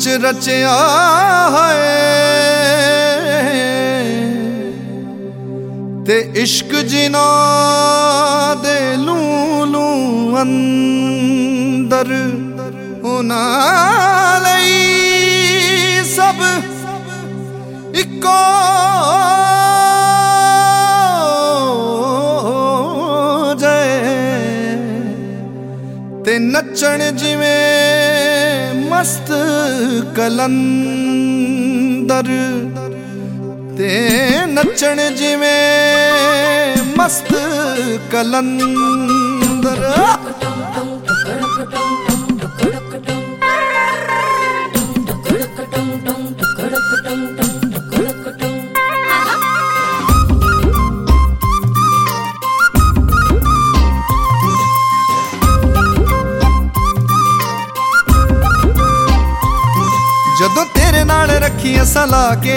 रचिया है ते इश्क जिना दे लूलू अंदर उना लई सब इको ते नचण जिवें मस्त कलंदर ते नचण जिवें मस्त कलंदर। जदों तेरे नाल रखी असां ला के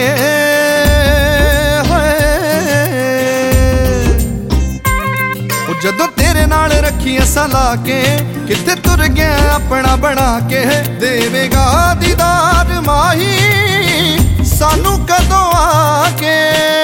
जदों तेरे नाल रखी असां ला के किथे तुर गया अपना बना के देवेगा दीदार माही सानू कदों आके।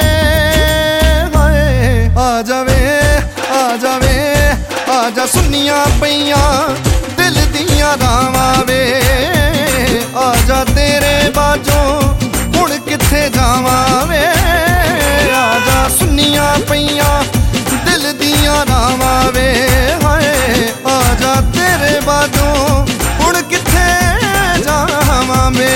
आ जावे आ जावे आ जा सुनिया पईयां दिल दियां रावां वे आजा तेरे बाजों हुण किथे जावां वे आजा सुनिया पईयां दिल दियां रावां वे हाय आजा तेरे बाजों हुण किथे जावां वे।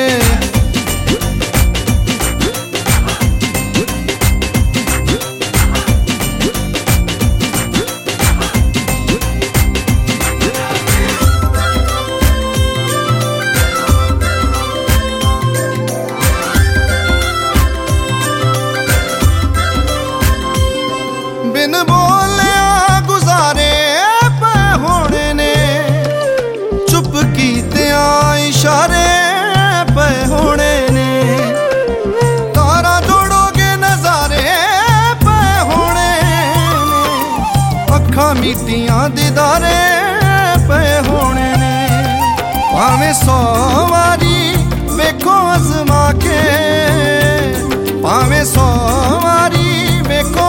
बिन बोलिया गुजारे पे होने ने चुप कीतिया इशारे पे होने ने तारा जोड़ोगे नजारे पे होने ने अखा मीटियां दीदारे पे होने ने भावें 100 वारी वेखो अजमा के भावें 100 वारी वेखो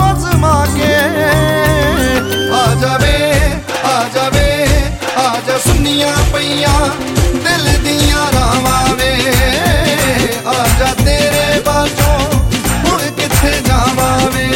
आ जावे आजा सुनिया पईयां दिल दियां रावां वे आजा तेरे बाजों हुण किथे जावां वे।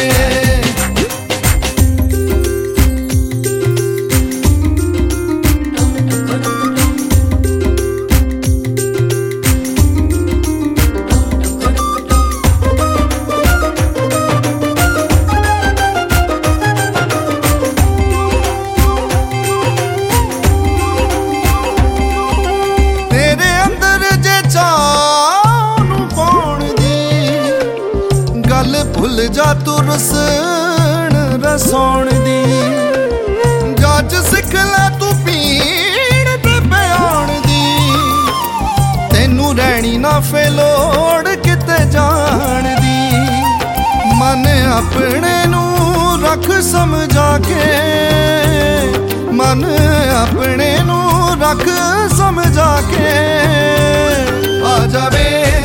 भुल जा तू रसण रसौण दी जज सिख लै तू पीण ते प्याण दी तेनू रहनी ना फेलोड़ किते जाण दी मन अपने नू रख समझा के मन अपने नू रख समझा के आ जावे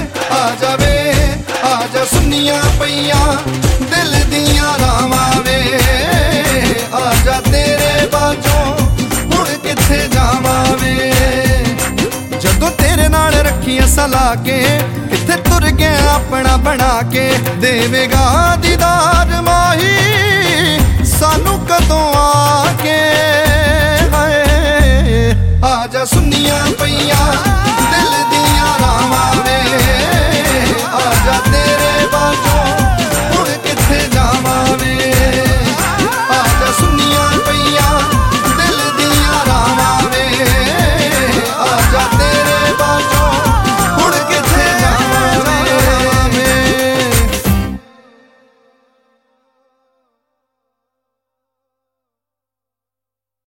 आजा सुनिया पईयां दिल दियां रावां वे आजा तेरे बाजों हुण किथे जावां वे। जदों तेरे नाल रखी असां ला के किथे तुर गया अपना बना के देवेगा दीदार माही सानू कदों आके। आजा सुनिया पईयां